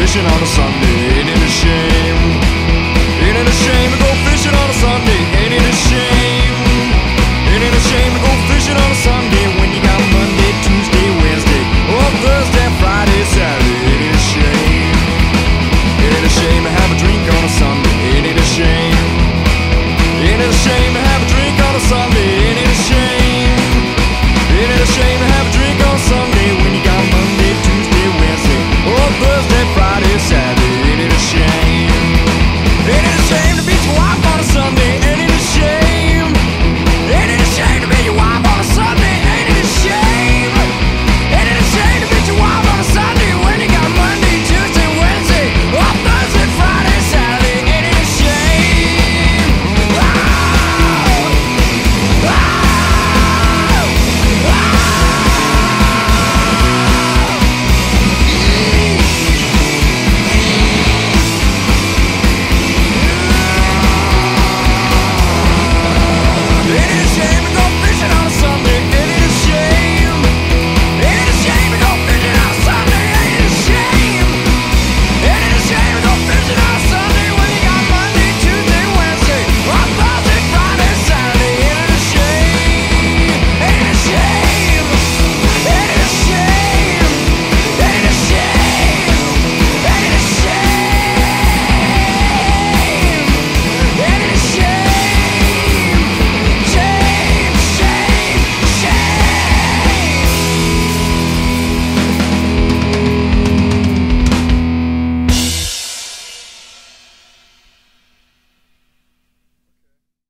fishing on a Sunday? Ain't it a shame? Ain't it a shame to go fishing on a Sunday? Ain't it a shame? Ain't it a shame to go fishing on a Sunday when you got Monday, Tuesday, Wednesday, or Thursday, Friday, Saturday? Ain't it a shame? Ain't it a shame to have a drink on a Sunday? Ain't it a shame? Ain't it a shame to have a drink on a Sunday?